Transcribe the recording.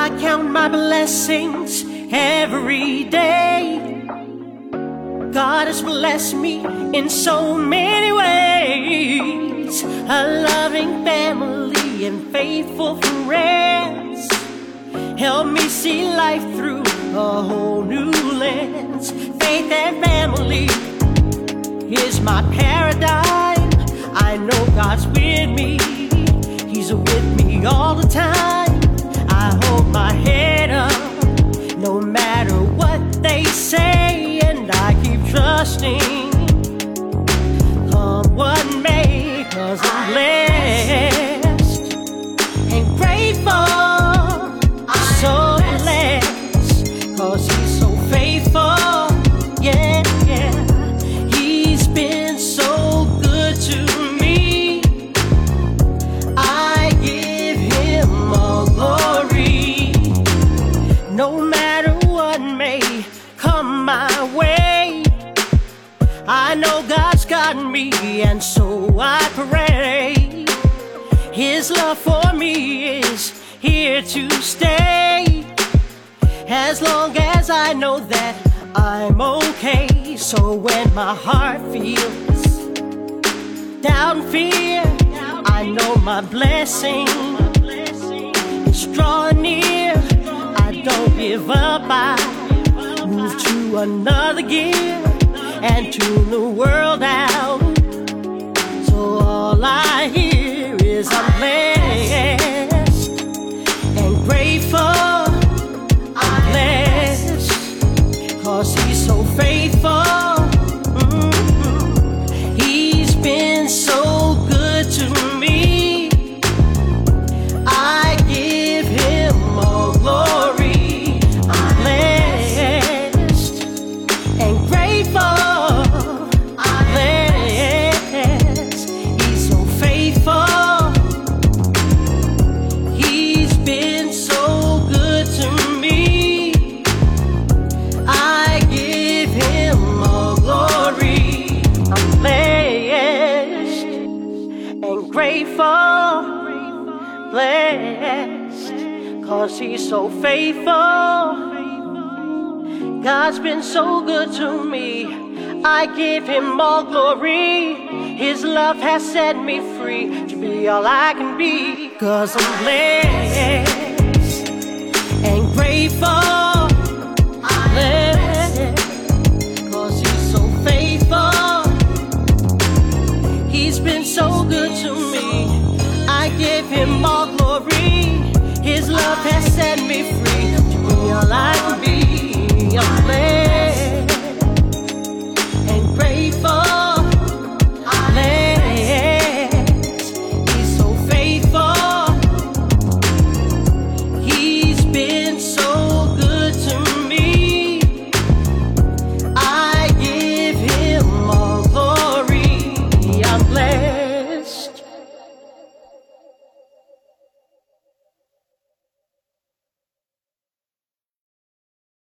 I count my blessings every day. God has blessed me in so many ways. A loving family and faithful friends help me see life through a whole new lens. Faith and family is my paradigm. I know God's with me, He's with me all the time. I hold my head up no matter what they say, and I keep trusting, come what may, 'cause I'm blessed and grateful. So blessed, 'cause He's so faithful. Yeah, yeah. He's been so good to me. I give Him all glory. No matter what may come my way, I know God's got me, and so I pray. His love for me is here to stay, as long as I know that I'm okay. So when my heart feels doubt and fear, I know my blessing is drawing near. I don't give up, I move to another gear and tune the world out. So all I hear is I'm blessed and grateful. I'm blessed 'cause He's so faithful. He's been so good to me. I give Him all glory. I'm blessed and grateful. I'm blessed. He's so faithful. He's been so good to me. I give Him all glory. I'm blessed and grateful. Blessed 'cause He's so faithful. God's been so good to me. I give Him all glory. His love has set me free to be all I can be, 'cause I'm blessed and grateful. Blessed 'cause He's so faithful. He's been so good to me. I give Him all glory. His love has set me free to be all I can be. I'm blessed.